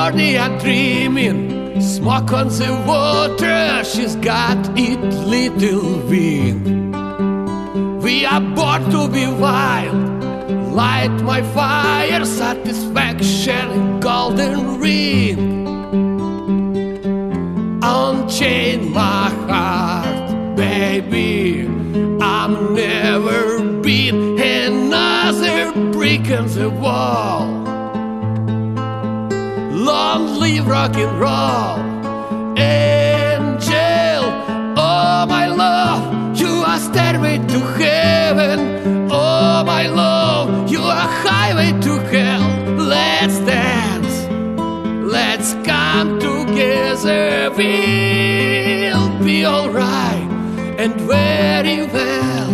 morning I'm dreaming, smoke on the water, she's got it little wing. We are born to be wild, light my fire, satisfaction, golden ring. Unchain my heart, baby, I'm never been another brick in the wall. Long live rock and roll, angel, oh my love, you are stairway to heaven. Oh my love, you are highway to hell. Let's dance, let's come together, we'll be alright and very well.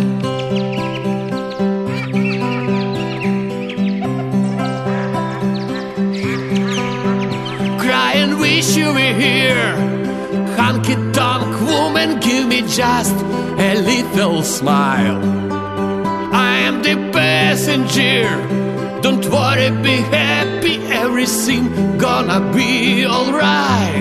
Cry and wish you were here, honky-tonk woman, give me just a little smile. I am the passenger, don't worry, be happy, everything gonna be alright.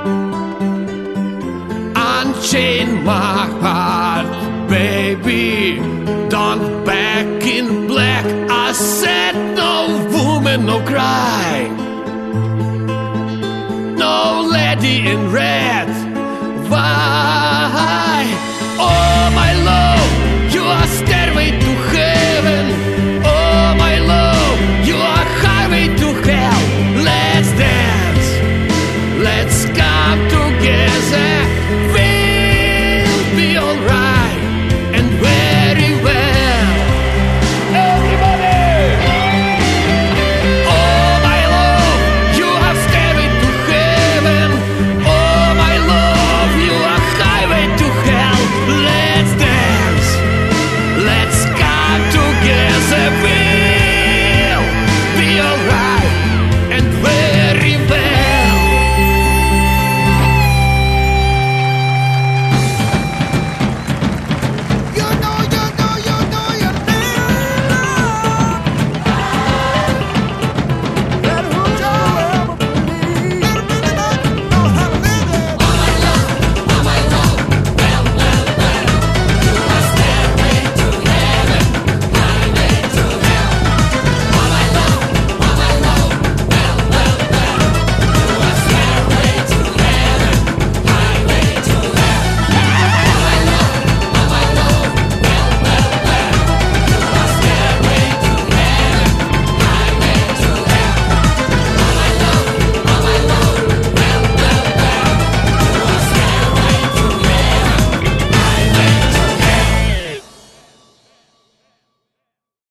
Unchain my heart, baby, don't back in black. I said no woman, no cry, no lady in red.